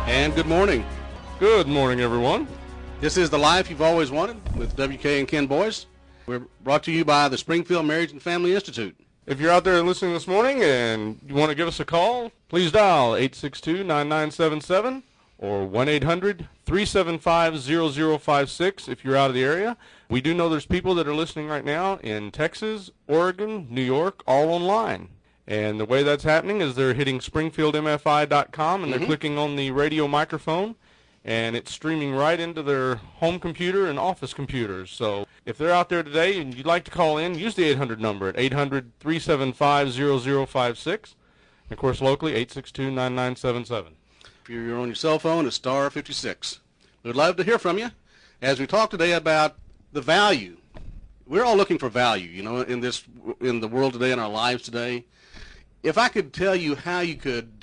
And good morning. Good morning, everyone. This is The Life You've Always Wanted with WK and Ken Boyce. We're brought to you by the Springfield Marriage and Family Institute. If you're out there listening this morning and you want to give us a call, please dial 862-9977 or 1-800-375-0056 if you're out of the area. We do know there's people that are listening right now in Texas, Oregon, New York, all online. And the way that's happening is they're hitting springfieldmfi.com and they're clicking on the radio microphone, and it's streaming right into their home computer and office computers. So if they're out there today and you'd like to call in, use the 800 number at 800-375-0056. And of course, locally, 862-9977. If you're on your cell phone, it's star 56. We'd love to hear from you as we talk today about the value. We're all looking for value, you know, in the world today, in our lives today. If I could tell you how you could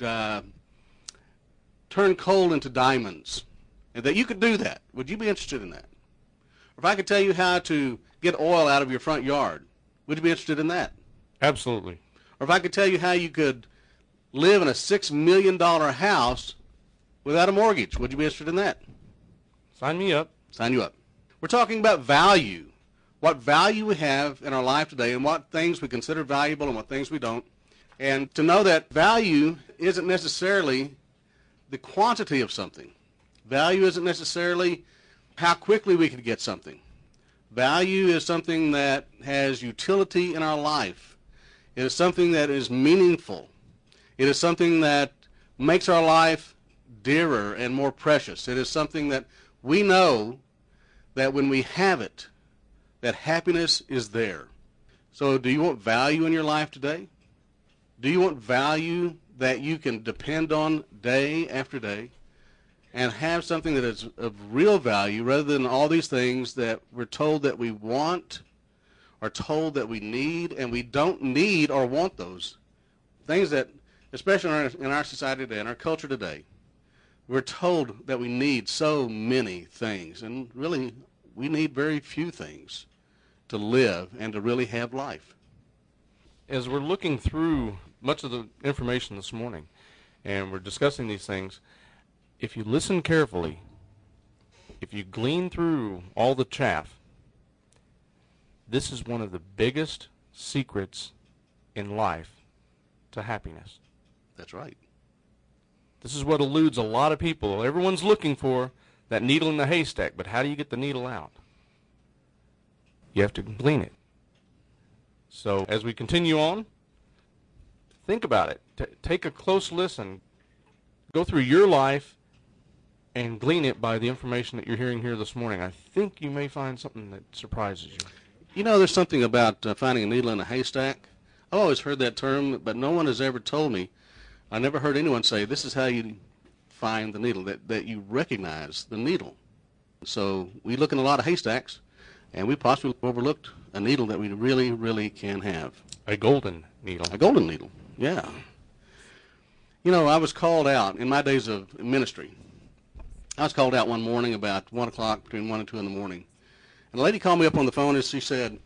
turn coal into diamonds, and that you could do that, would you be interested in that? Or if I could tell you how to get oil out of your front yard, would you be interested in that? Absolutely. Or if I could tell you how you could live in a $6 million house without a mortgage, would you be interested in that? Sign me up. Sign you up. We're talking about value, what value we have in our life today, and what things we consider valuable and what things we don't. And to know that value isn't necessarily the quantity of something. Value isn't necessarily how quickly we can get something. Value is something that has utility in our life. It is something that is meaningful. It is something that makes our life dearer and more precious. It is something that we know that when we have it, that happiness is there. So do you want value in your life today? Do you want value that you can depend on day after day and have something that is of real value rather than all these things that we're told that we want or told that we need, and we don't need or want those things that, especially in our society today, in our culture today, we're told that we need so many things, and really we need very few things to live and to really have life. As we're looking through much of the information this morning and we're discussing these things, if you listen carefully, if you glean through all the chaff, this is one of the biggest secrets in life to happiness. That's right. This is what eludes a lot of people. Everyone's looking for that needle in the haystack, but how do you get the needle out? You have to glean it. So as we continue on, think about it. Take a close listen. Go through your life and glean it by the information that you're hearing here this morning. I think you may find something that surprises you. You know, there's something about finding a needle in a haystack. I've always heard that term, but no one has ever told me. I never heard anyone say, this is how you find the needle, that you recognize the needle. So we look in a lot of haystacks, and we possibly overlooked a needle that we really, really can have. A golden needle. A golden needle, yeah. You know, I was called out in my days of ministry. I was called out one morning about 1 o'clock, between 1 and 2 in the morning. And a lady called me up on the phone and she said,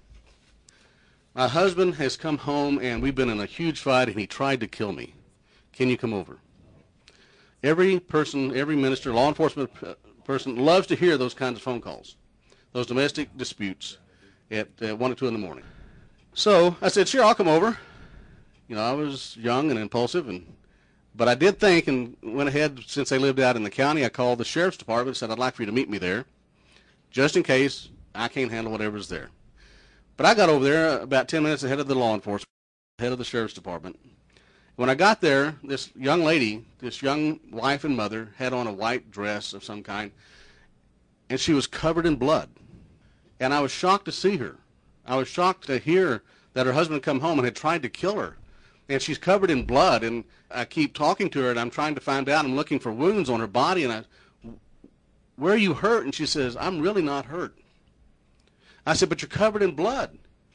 my husband has come home and we've been in a huge fight and he tried to kill me. Can you come over? Every person, every minister, law enforcement person loves to hear those kinds of phone calls, those domestic disputes at 1 or 2 in the morning. So I said, sure, I'll come over. You know, I was young and impulsive, but I did think and went ahead, since they lived out in the county, I called the sheriff's department and said, I'd like for you to meet me there, just in case I can't handle whatever's there. But I got over there about 10 minutes ahead of the law enforcement, ahead of the sheriff's department. When I got there, this young lady, this young wife and mother, had on a white dress of some kind, and she was covered in blood. And I was shocked to see her. I was shocked to hear that her husband had come home and had tried to kill her. And she's covered in blood, and I keep talking to her, and I'm trying to find out. I'm looking for wounds on her body, and where are you hurt? And she says, I'm really not hurt. I said, but you're covered in blood.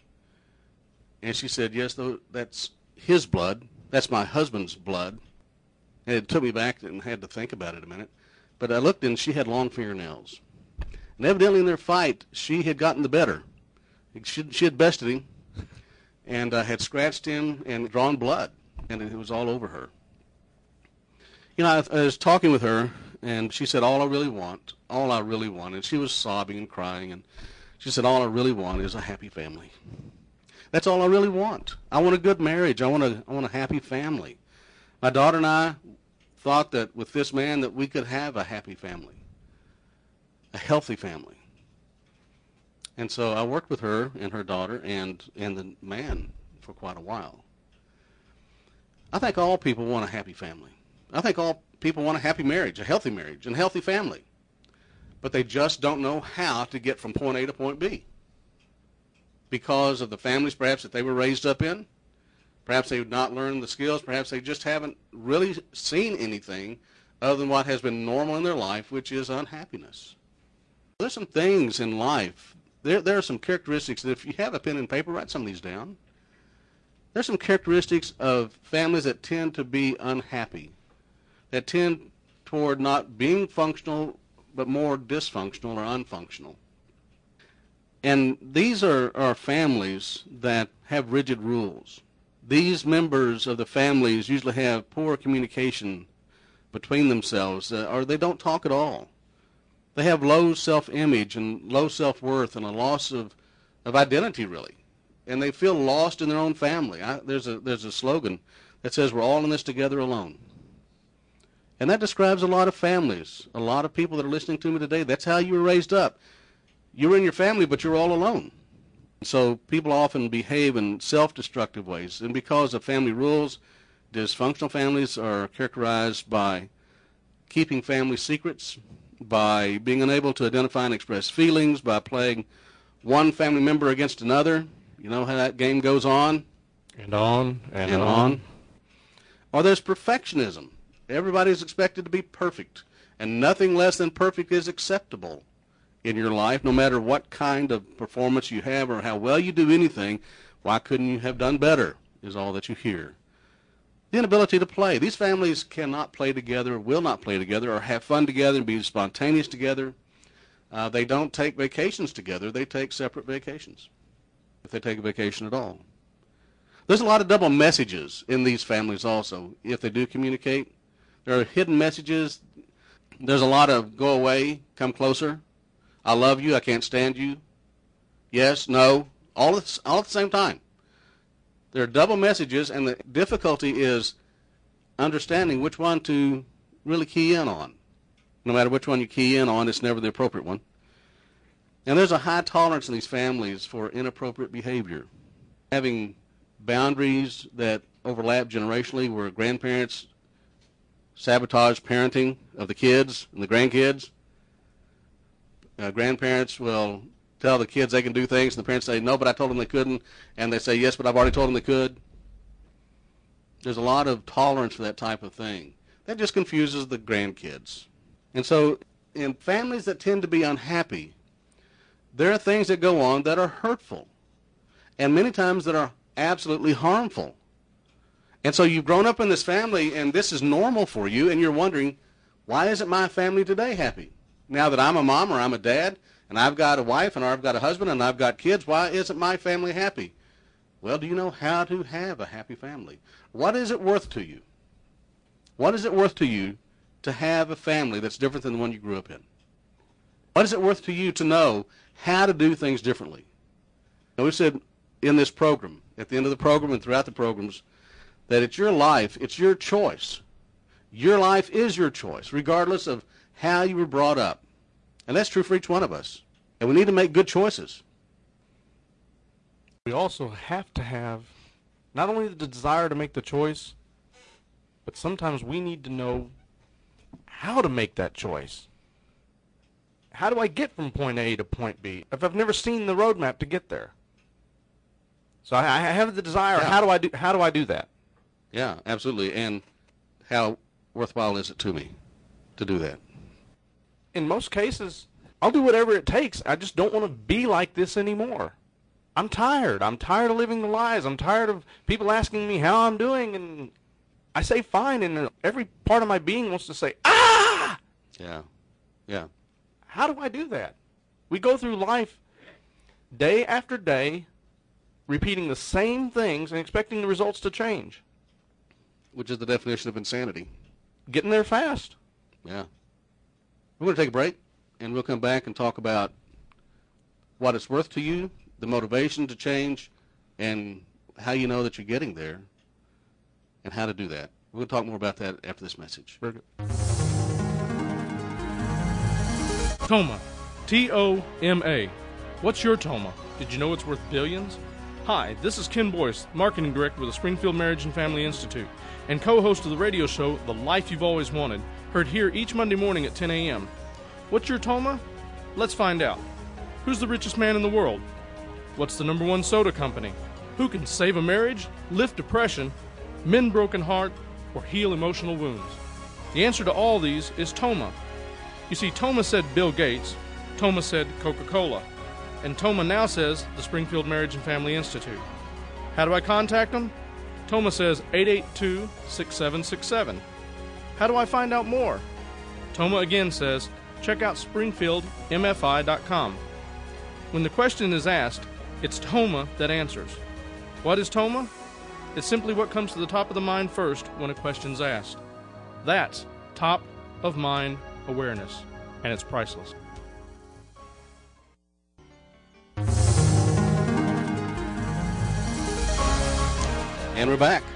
And she said, yes, though, that's his blood. That's my husband's blood. And it took me back and had to think about it a minute. But I looked, and she had long fingernails. And evidently in their fight, she had gotten the better. She had bested him and had scratched him and drawn blood, and it was all over her. You know, I was talking with her, and she said, all I really want, and she was sobbing and crying, and she said, all I really want is a happy family. That's all I really want. I want a good marriage. I want a happy family. My daughter and I thought that with this man that we could have a happy family, a healthy family. And so I worked with her and her daughter and the man for quite a while. I think all people want a happy family. I think all people want a happy marriage, and a healthy family. But they just don't know how to get from point A to point B because of the families perhaps that they were raised up in. Perhaps they've not learned the skills. Perhaps they just haven't really seen anything other than what has been normal in their life, which is unhappiness. There's some things in life. There are some characteristics that if you have a pen and paper, write some of these down. There's some characteristics of families that tend to be unhappy, that tend toward not being functional, but more dysfunctional or unfunctional. And these are families that have rigid rules. These members of the families usually have poor communication between themselves, or they don't talk at all. They have low self-image and low self-worth and a loss of identity, really. And they feel lost in their own family. There's a slogan that says, we're all in this together alone. And that describes a lot of families, a lot of people that are listening to me today. That's how you were raised up. You were in your family, but you were all alone. So people often behave in self-destructive ways. And because of family rules, dysfunctional families are characterized by keeping family secrets, by being unable to identify and express feelings, by playing one family member against another. You know how that game goes on? And on, and on. Or there's perfectionism. Everybody's expected to be perfect, and nothing less than perfect is acceptable in your life, no matter what kind of performance you have or how well you do anything. Why couldn't you have done better is all that you hear. The inability to play. These families cannot play together, will not play together, or have fun together and be spontaneous together. They don't take vacations together. They take separate vacations, if they take a vacation at all. There's a lot of double messages in these families also, if they do communicate. There are hidden messages. There's a lot of go away, come closer, I love you, I can't stand you, yes, no, all at the same time. There are double messages, and the difficulty is understanding which one to really key in on. No matter which one you key in on, it's never the appropriate one. And there's a high tolerance in these families for inappropriate behavior. Having boundaries that overlap generationally, where grandparents sabotage parenting of the kids and the grandkids. Grandparents will tell the kids they can do things, and the parents say, no, but I told them they couldn't, and they say, yes, but I've already told them they could. There's a lot of tolerance for that type of thing. That just confuses the grandkids. And so in families that tend to be unhappy, there are things that go on that are hurtful, and many times that are absolutely harmful. And so you've grown up in this family, and this is normal for you, and you're wondering, why isn't my family today happy? Now that I'm a mom or I'm a dad, and I've got a wife, and I've got a husband, and I've got kids, why isn't my family happy? Well, do you know how to have a happy family? What is it worth to you? What is it worth to you to have a family that's different than the one you grew up in? What is it worth to you to know how to do things differently? Now, we said in this program, at the end of the program and throughout the programs, that it's your life, it's your choice. Your life is your choice, regardless of how you were brought up. And that's true for each one of us. And we need to make good choices. We also have to have not only the desire to make the choice, but sometimes we need to know how to make that choice. How do I get from point A to point B if I've never seen the roadmap to get there? So I have the desire. Yeah. How do I do that? Yeah, absolutely. And how worthwhile is it to me to do that? In most cases, I'll do whatever it takes. I just don't want to be like this anymore. I'm tired. I'm tired of living the lies. I'm tired of people asking me how I'm doing, and I say fine, and every part of my being wants to say, ah! Yeah, yeah. How do I do that? We go through life day after day, repeating the same things and expecting the results to change. Which is the definition of insanity. Getting there fast. Yeah. We're going to take a break, and we'll come back and talk about what it's worth to you, the motivation to change, and how you know that you're getting there, and how to do that. We're going to talk more about that after this message. Very good. Toma. T-O-M-A. What's your Toma? Did you know it's worth billions? Hi, this is Ken Boyce, Marketing Director with the Springfield Marriage and Family Institute, and co-host of the radio show, The Life You've Always Wanted, heard here each Monday morning at 10 a.m. What's your Toma? Let's find out. Who's the richest man in the world? What's the #1 soda company? Who can save a marriage, lift depression, mend broken heart, or heal emotional wounds? The answer to all these is Toma. You see, Toma said Bill Gates, Toma said Coca-Cola, and Toma now says the Springfield Marriage and Family Institute. How do I contact them? Toma says 882-6767. How do I find out more? Toma again says, check out springfieldmfi.com. When the question is asked, it's Toma that answers. What is Toma? It's simply what comes to the top of the mind first when a question's asked. That's top of mind awareness, and it's priceless. And we're back.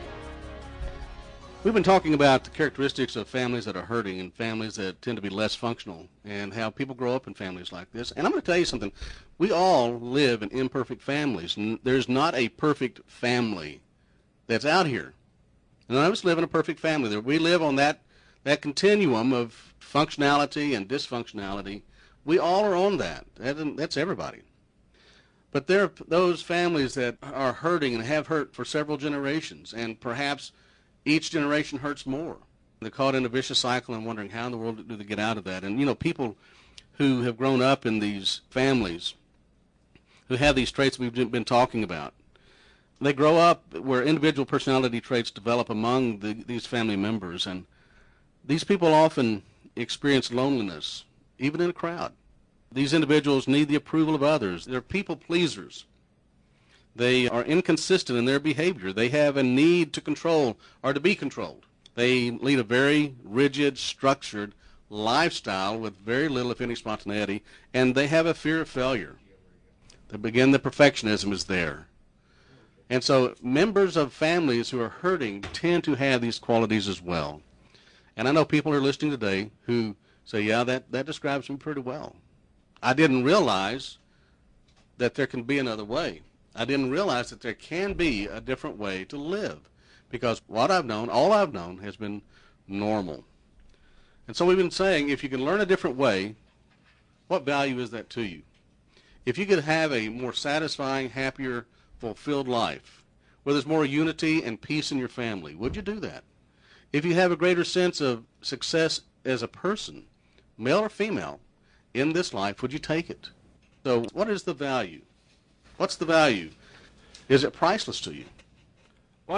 We've been talking about the characteristics of families that are hurting and families that tend to be less functional, and how people grow up in families like this. And I'm going to tell you something. We all live in imperfect families. There's not a perfect family that's out here. None of us live in a perfect family. We live on that continuum of functionality and dysfunctionality. We all are on that. That's everybody. But there are those families that are hurting and have hurt for several generations, and perhaps each generation hurts more. They're caught in a vicious cycle and wondering how in the world do they get out of that. And, you know, people who have grown up in these families, who have these traits we've been talking about, they grow up where individual personality traits develop among these family members, and these people often experience loneliness, even in a crowd. These individuals need the approval of others. They're people pleasers. They are inconsistent in their behavior. They have a need to control or to be controlled. They lead a very rigid, structured lifestyle with very little, if any, spontaneity, and they have a fear of failure. The perfectionism is there. And so members of families who are hurting tend to have these qualities as well. And I know people are listening today who say, yeah, that describes me pretty well. I didn't realize that there can be another way. I didn't realize that there can be a different way to live, because what I've known, all I've known, has been normal. And so we've been saying, if you can learn a different way, what value is that to you? If you could have a more satisfying, happier, fulfilled life, where there's more unity and peace in your family, would you do that? If you have a greater sense of success as a person, male or female, in this life, would you take it? So what is the value? What's the value? Is it priceless to you? Well,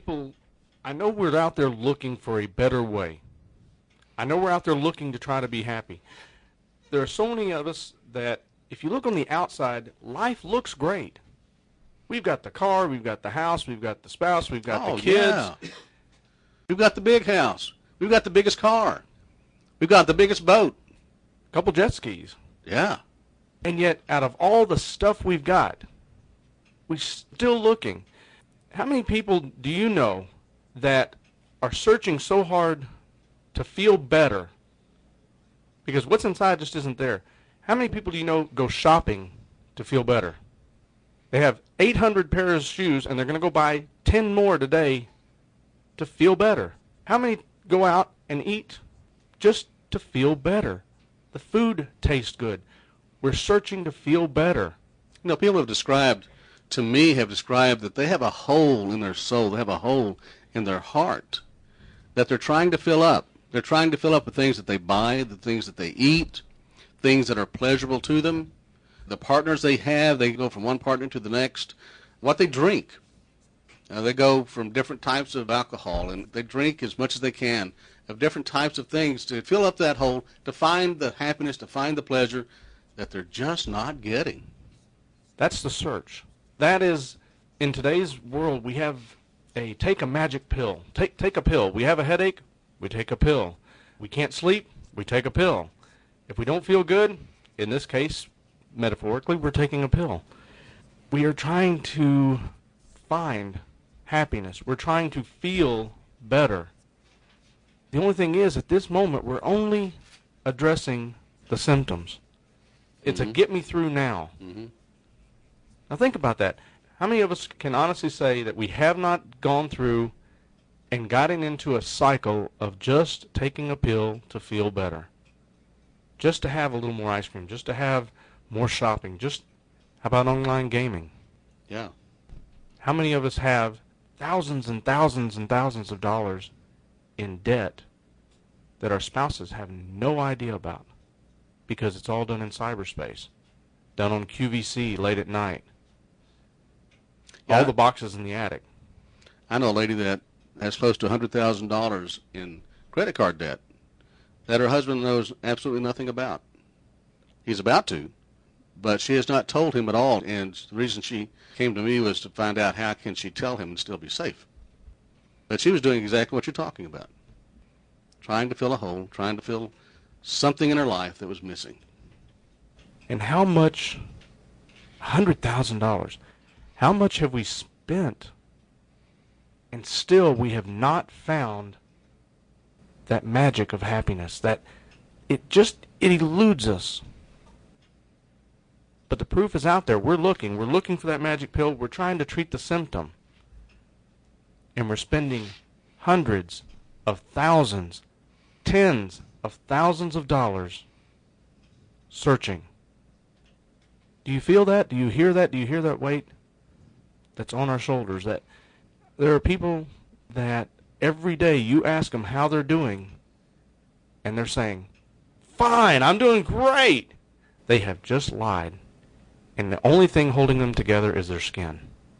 I know we're out there looking for a better way. I know we're out there looking to try to be happy. There are so many of us that if you look on the outside, life looks great. We've got the car, we've got the house, we've got the spouse, we've got the kids. Yeah. We've got the big house. We've got the biggest car. We've got the biggest boat. A couple jet skis. Yeah. And yet, out of all the stuff we've got, we're still looking. How many people do you know that are searching so hard to feel better because what's inside just isn't there? How many people do you know go shopping to feel better? They have 800 pairs of shoes, and they're going to go buy 10 more today to feel better. How many go out and eat just to feel better? The food tastes good. We're searching to feel better. You know, people have described that they have a hole in their soul, they have a hole in their heart that they're trying to fill up. They're trying to fill up with things that they buy, the things that they eat, things that are pleasurable to them, the partners they have. They go from one partner to the next. What they drink. They go from different types of alcohol, and they drink as much as they can of different types of things to fill up that hole, to find the happiness, to find the pleasure that they're just not getting. That's the search. That is, in today's world, we have take a magic pill. Take a pill. We have a headache, we take a pill. We can't sleep, we take a pill. If we don't feel good, in this case, metaphorically, we're taking a pill. We are trying to find happiness. We're trying to feel better. The only thing is, at this moment, we're only addressing the symptoms. It's a get me through now. Now think about that. How many of us can honestly say that we have not gone through and gotten into a cycle of just taking a pill to feel better? Just to have a little more ice cream, just to have more shopping, just how about online gaming? Yeah. How many of us have thousands and thousands and thousands of dollars in debt that our spouses have no idea about because it's all done in cyberspace, done on QVC late at night, all the boxes in the attic? I know a lady that has close to $100,000 in credit card debt that her husband knows absolutely nothing about. He's about to, but she has not told him at all, and the reason she came to me was to find out how can she tell him and still be safe. But she was doing exactly what you're talking about, trying to fill a hole, trying to fill something in her life that was missing. And how much, $100,000, how much have we spent, and still we have not found that magic of happiness, that it eludes us. But the proof is out there. We're looking for that magic pill. We're trying to treat the symptom. And we're spending hundreds of thousands, tens of thousands of dollars searching. Do you feel that? Do you hear that? Do you hear that weight that's on our shoulders? That there are people that every day you ask them how they're doing, and they're saying, "Fine, I'm doing great." They have just lied, and the only thing holding them together is their skin.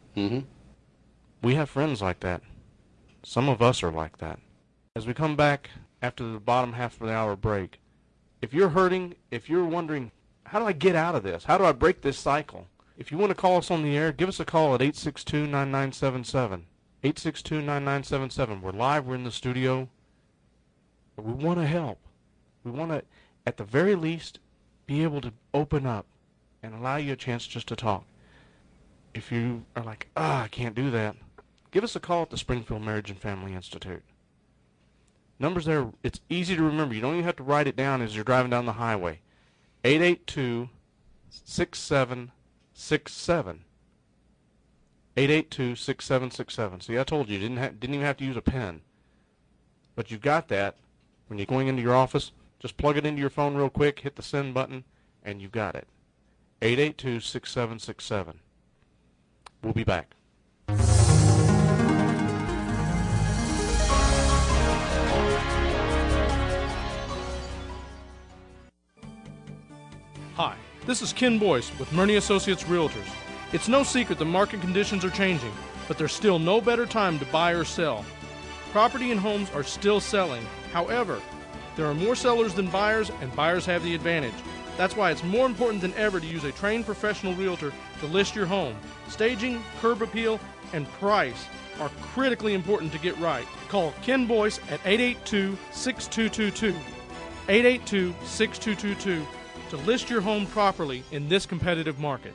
We have friends like that. Some of us are like that. As we come back after the bottom half of the hour break, if you're hurting, if you're wondering, how do I get out of this? How do I break this cycle? If you want to call us on the air, give us a call at 862-9977. 862-9977. We're live. We're in the studio. We want to help. We want to, at the very least, be able to open up and allow you a chance just to talk. If you are like, I can't do that, give us a call at the Springfield Marriage and Family Institute. Numbers there, it's easy to remember. You don't even have to write it down as you're driving down the highway. 882-6767. 882-6767. See, I told you, didn't even have to use a pen. But you've got that. When you're going into your office, just plug it into your phone real quick, hit the send button, and you've got it. 882-6767. We'll be back. Hi, this is Ken Boyce with Murney Associates Realtors. It's no secret the market conditions are changing, but there's still no better time to buy or sell. Property and homes are still selling. However, there are more sellers than buyers, and buyers have the advantage. That's why it's more important than ever to use a trained professional realtor to list your home. Staging, curb appeal, and price are critically important to get right. Call Ken Boyce at 882-6222. 882-6222 to list your home properly in this competitive market.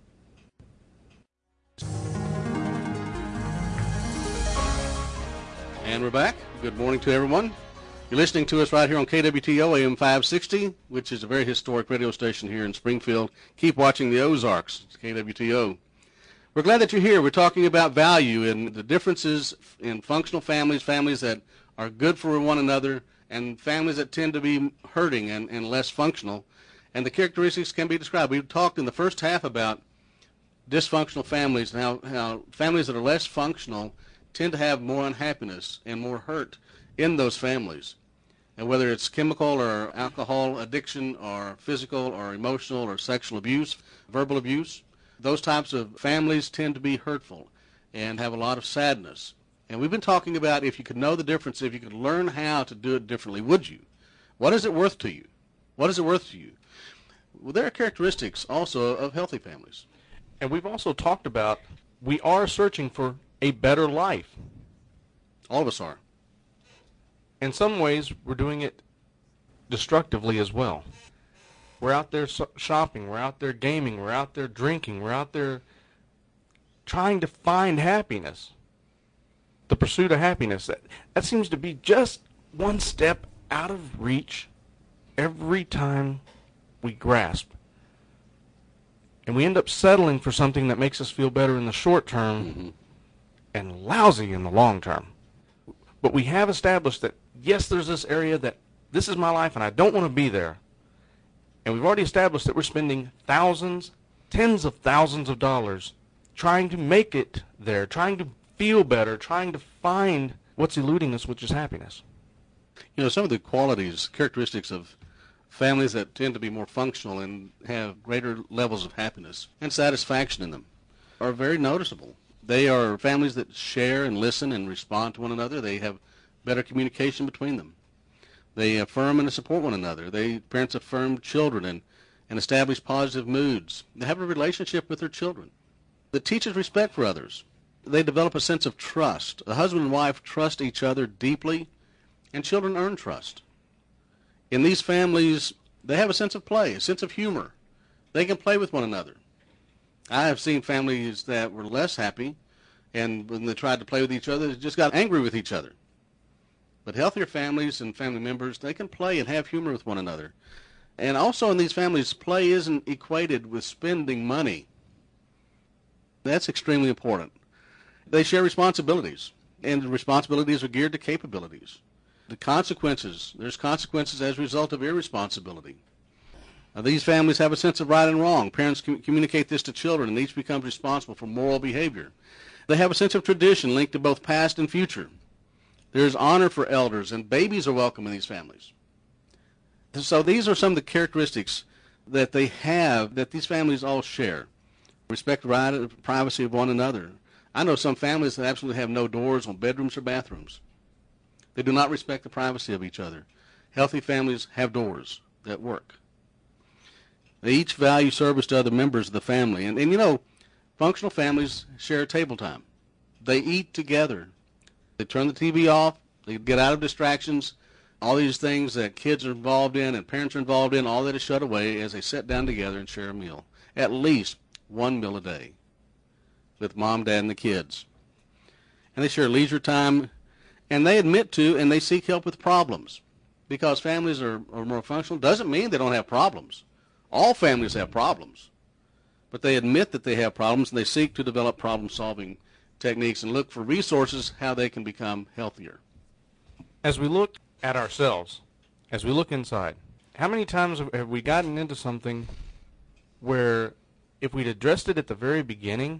And we're back. Good morning to everyone. You're listening to us right here on KWTO AM 560, which is a very historic radio station here in Springfield. Keep watching the Ozarks. It's KWTO. We're glad that you're here. We're talking about value and the differences in functional families, families that are good for one another, and families that tend to be hurting and less functional. And the characteristics can be described. We talked in the first half about dysfunctional families and how families that are less functional tend to have more unhappiness and more hurt in those families. And whether it's chemical or alcohol addiction or physical or emotional or sexual abuse, verbal abuse, those types of families tend to be hurtful and have a lot of sadness. And we've been talking about if you could know the difference, if you could learn how to do it differently, would you? What is it worth to you? What is it worth to you? Well, there are characteristics also of healthy families. And we've also talked about we are searching for a better life. All of us are. In some ways, we're doing it destructively as well. We're out there shopping. We're out there gaming. We're out there drinking. We're out there trying to find happiness. The pursuit of happiness. That seems to be just one step out of reach every time we grasp. And we end up settling for something that makes us feel better in the short term and lousy in the long term. But we have established that, yes, there's this area that this is my life and I don't want to be there. And we've already established that we're spending thousands, tens of thousands of dollars trying to make it there, trying to feel better, trying to find what's eluding us, which is happiness. You know, some of the qualities, characteristics of families that tend to be more functional and have greater levels of happiness and satisfaction in them are very noticeable. They are families that share and listen and respond to one another. They have better communication between them. They affirm and support one another. Parents affirm children and establish positive moods. They have a relationship with their children that teaches respect for others. They develop a sense of trust. A husband and wife trust each other deeply, and children earn trust. In these families, they have a sense of play, a sense of humor. They can play with one another. I have seen families that were less happy, and when they tried to play with each other, they just got angry with each other. But healthier families and family members, they can play and have humor with one another. And also in these families, play isn't equated with spending money. That's extremely important. They share responsibilities, and the responsibilities are geared to capabilities. There's consequences as a result of irresponsibility. These families have a sense of right and wrong. Parents communicate this to children, and each becomes responsible for moral behavior. They have a sense of tradition linked to both past and future. There's honor for elders, and babies are welcome in these families. So these are some of the characteristics that they have that these families all share. Respect the right and privacy of one another. I know some families that absolutely have no doors on bedrooms or bathrooms. They do not respect the privacy of each other. Healthy families have doors that work. They each value service to other members of the family. And you know, functional families share table time. They eat together. They turn the TV off. They get out of distractions. All these things that kids are involved in and parents are involved in, all that is shut away as they sit down together and share a meal. At least one meal a day with mom, dad, and the kids. And they share leisure time, and they admit to and they seek help with problems. Because families are more functional doesn't mean they don't have problems. All families have problems. But they admit that they have problems, and they seek to develop problem-solving techniques and look for resources how they can become healthier. As we look at ourselves, as we look inside, how many times have we gotten into something where if we'd addressed it at the very beginning,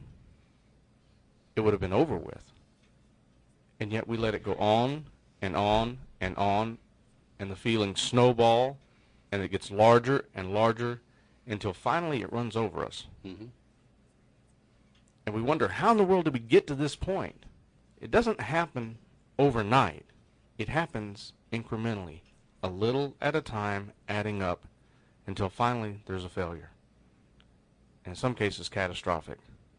it would have been over with? And yet we let it go on and on and on, and the feelings snowball, and it gets larger and larger until finally it runs over us. Mm-hmm. And we wonder, how in the world did we get to this point? It doesn't happen overnight. It happens incrementally, a little at a time, adding up, until finally there's a failure. And in some cases, catastrophic.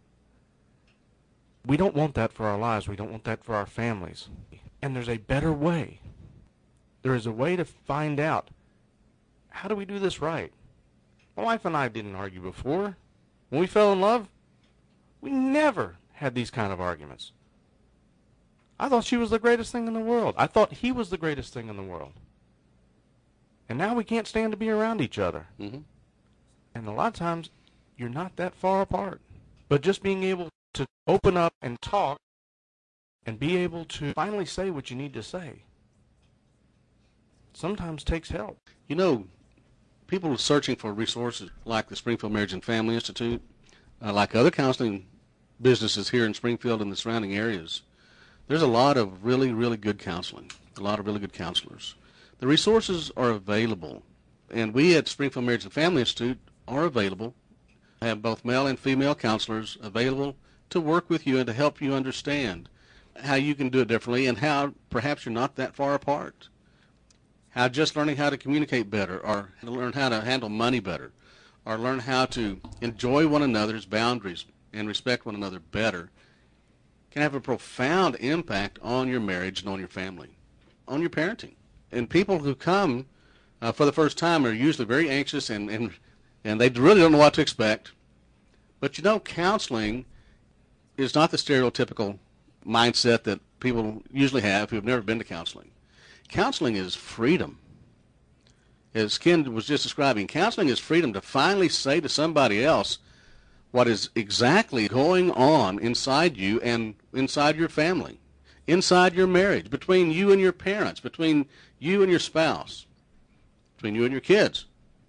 We don't want that for our lives. We don't want that for our families. And there's a better way. There is a way to find out, how do we do this right? My wife and I didn't argue before. When we fell in love, we never had these kind of arguments. I thought she was the greatest thing in the world. I thought he was the greatest thing in the world. And now we can't stand to be around each other. Mm-hmm. And a lot of times, you're not that far apart. But just being able to open up and talk and be able to finally say what you need to say sometimes takes help. You know, people searching for resources like the Springfield Marriage and Family Institute, like other counseling businesses here in Springfield and the surrounding areas, there's a lot of really, really good counseling, a lot of really good counselors. The resources are available, and we at Springfield Marriage and Family Institute are available, have both male and female counselors available to work with you and to help you understand how you can do it differently and how perhaps you're not that far apart. How just learning how to communicate better, or learn how to handle money better, or learn how to enjoy one another's boundaries and respect one another better can have a profound impact on your marriage and on your family, on your parenting. And people who come for the first time are usually very anxious and they really don't know what to expect. But you know, counseling is not the stereotypical mindset that people usually have who have never been to counseling. Counseling is freedom. As Ken was just describing, counseling is freedom to finally say to somebody else what is exactly going on inside you and inside your family, inside your marriage, between you and your parents, between you and your spouse, between you and your kids.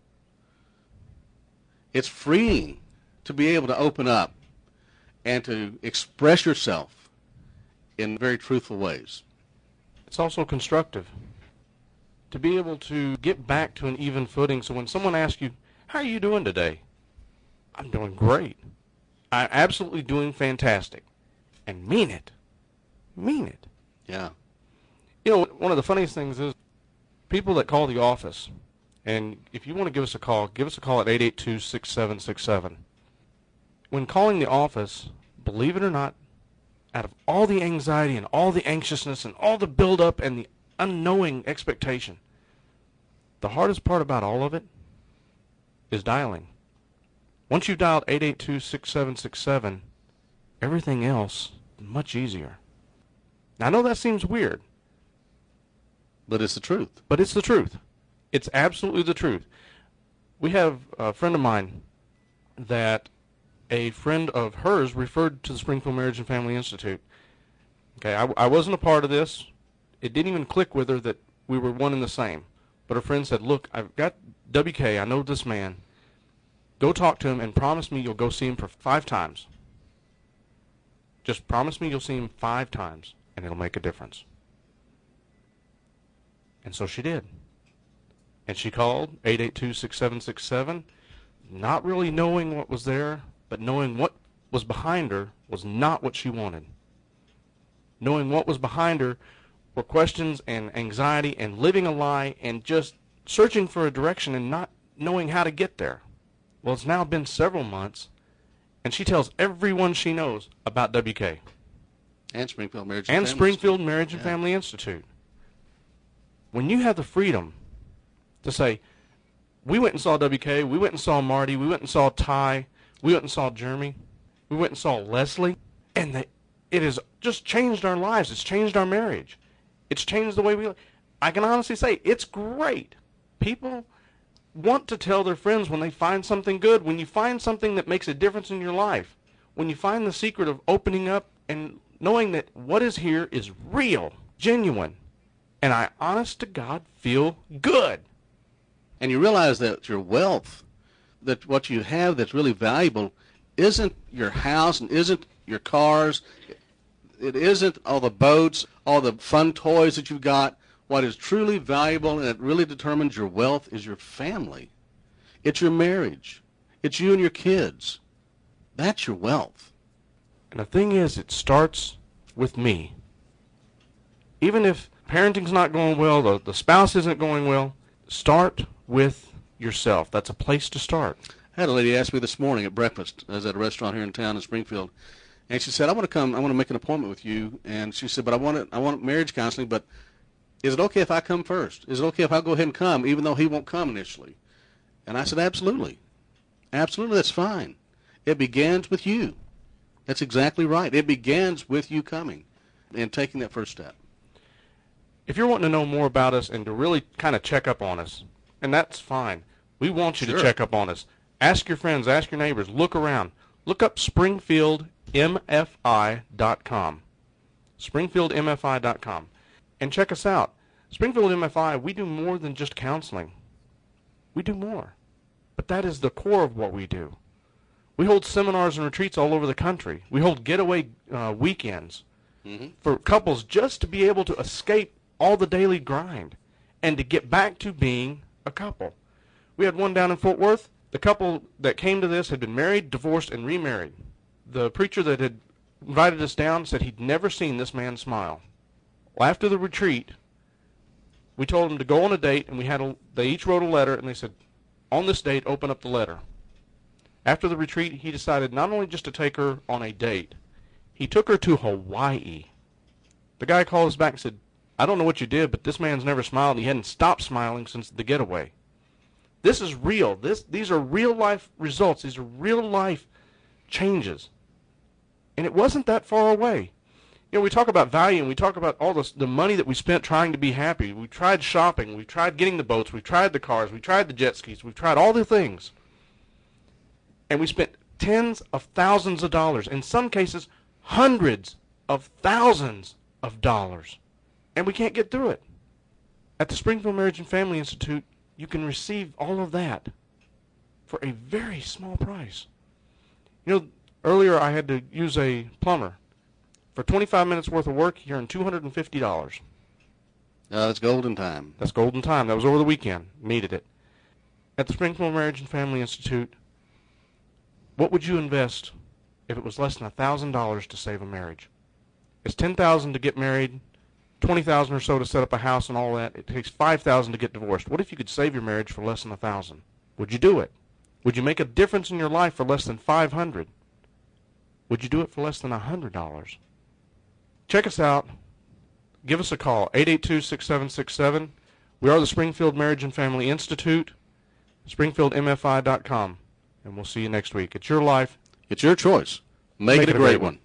It's freeing to be able to open up and to express yourself in very truthful ways. It's also constructive to be able to get back to an even footing. So when someone asks you, how are you doing today? I'm doing great. I'm absolutely doing fantastic. And mean it. Mean it. Yeah. You know, one of the funniest things is people that call the office, and if you want to give us a call at 882-6767. When calling the office, believe it or not, out of all the anxiety and all the anxiousness and all the buildup and the unknowing expectation, the hardest part about all of it is dialing. Once you've dialed 882-6767, everything else is much easier. Now, I know that seems weird. But it's the truth. But it's the truth. It's absolutely the truth. We have a friend of mine that a friend of hers referred to the Springfield Marriage and Family Institute. Okay, I wasn't a part of this. It didn't even click with her that we were one and the same. But her friend said, look, I've got WK. I know this man. Go talk to him and promise me you'll go see him for 5 times. Just promise me you'll see him 5 times, and it'll make a difference. And so she did. And she called 882-6767, not really knowing what was there, but knowing what was behind her was not what she wanted. Knowing what was behind her were questions and anxiety and living a lie and just searching for a direction and not knowing how to get there. Well, it's now been several months, and she tells everyone she knows about WK. And Springfield Marriage and Family Springfield Institute. Marriage and Family Institute. When you have the freedom to say, we went and saw WK, we went and saw Marty, we went and saw Ty, we went and saw Jeremy, we went and saw Leslie, and it has just changed our lives. It's changed our marriage. It's changed the way we live. I can honestly say it's great. People want to tell their friends when they find something good, when you find something that makes a difference in your life, when you find the secret of opening up and knowing that what is here is real, genuine, and I, honest to God, feel good. And you realize that your wealth, that what you have that's really valuable, isn't your house and isn't your cars. It isn't all the boats, all the fun toys that you've got. What is truly valuable and it really determines your wealth is your family. It's your marriage. It's you and your kids. That's your wealth. And the thing is, it starts with me. Even if parenting's not going well, the spouse isn't going well, start with yourself. That's a place to start. I had a lady ask me this morning at breakfast. I was at a restaurant here in town in Springfield, and she said, I want to make an appointment with you. And she said, but I want marriage counseling, but is it okay if I come first? Is it okay if I go ahead and come, even though he won't come initially? And I said, absolutely. Absolutely, that's fine. It begins with you. That's exactly right. It begins with you coming and taking that first step. If you're wanting to know more about us and to really kind of check up on us, and that's fine. We want you to check up on us. Ask your friends, ask your neighbors, look around. Look up SpringfieldMFI.com. SpringfieldMFI.com. And check us out. Springfield MFI, we do more than just counseling. We do more. But that is the core of what we do. We hold seminars and retreats all over the country. We hold getaway weekends for couples just to be able to escape all the daily grind and to get back to being a couple. We had one down in Fort Worth. The couple that came to this had been married, divorced, and remarried. The preacher that had invited us down said he'd never seen this man smile. Well, after the retreat, we told them to go on a date, and they each wrote a letter, and they said, on this date, open up the letter. After the retreat, he decided not only just to take her on a date, he took her to Hawaii. The guy called us back and said, I don't know what you did, but this man's never smiled. He hadn't stopped smiling since the getaway. This is real. These are real-life results. These are real-life changes. And it wasn't that far away. You know, we talk about value, and we talk about all the money that we spent trying to be happy. We tried shopping. We tried getting the boats. We tried the cars. We tried the jet skis. We've tried all the things. And we spent tens of thousands of dollars, in some cases hundreds of thousands of dollars. And we can't get through it. At the Springfield Marriage and Family Institute, you can receive all of that for a very small price. You know, earlier I had to use a plumber. For 25 minutes worth of work, you earn $250. That's golden time. That's golden time. That was over the weekend. Needed it. At the Springfield Marriage and Family Institute, what would you invest if it was less than $1,000 to save a marriage? It's $10,000 to get married, $20,000 or so to set up a house and all that. It takes $5,000 to get divorced. What if you could save your marriage for less than $1,000? Would you do it? Would you make a difference in your life for less than $500? Would you do it for less than $100? Check us out. Give us a call, 882-6767. We are the Springfield Marriage and Family Institute, springfieldmfi.com, and we'll see you next week. It's your life. It's your choice. Make it a great one.